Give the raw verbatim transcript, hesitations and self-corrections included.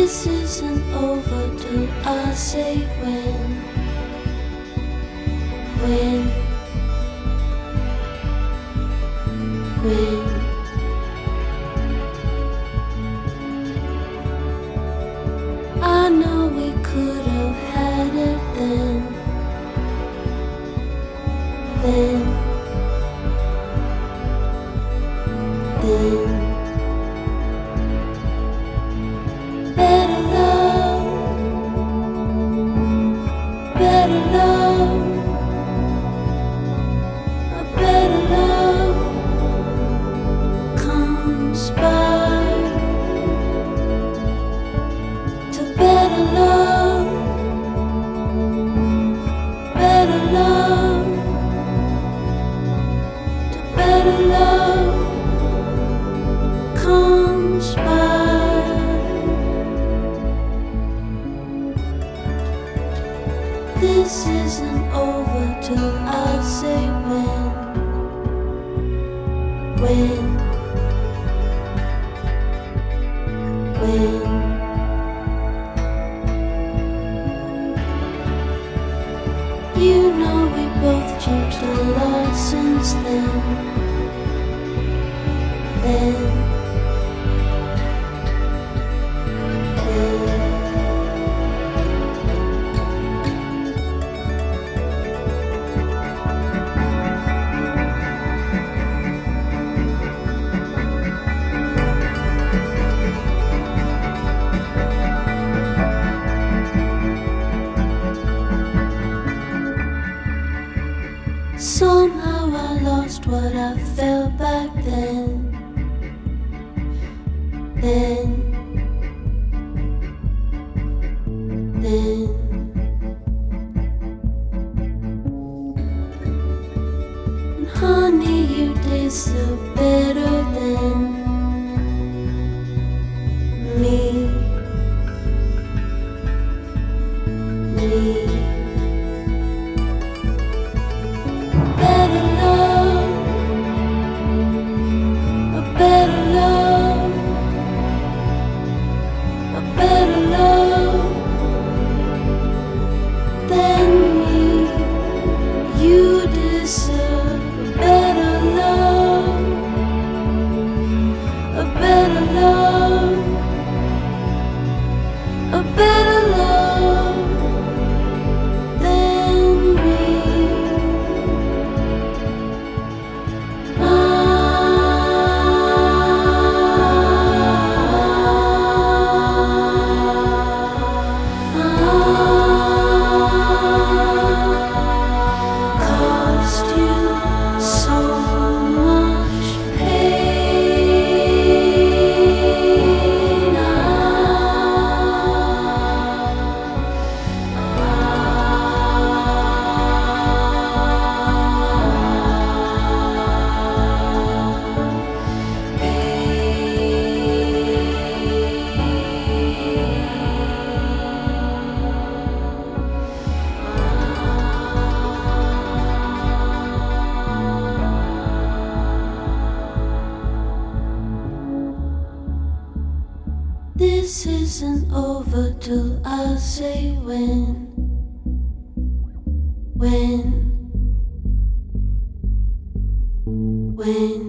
This isn't over till I say when. When. When. I know we could have had it then. Then. Then. Better love, better love, a better love comes by. To better love, better love, to better love comes by. This isn't over till I say when. When. When. You know we both changed a lot since then. Then. Then. Somehow I lost what I felt back then. Then. Then. And honey, you deserve better than me. Me. Better love, a better love, a better love than me. You deserve a better love, a better love, a better love than me. Cost you so much pain. This isn't over till I say when. When. When.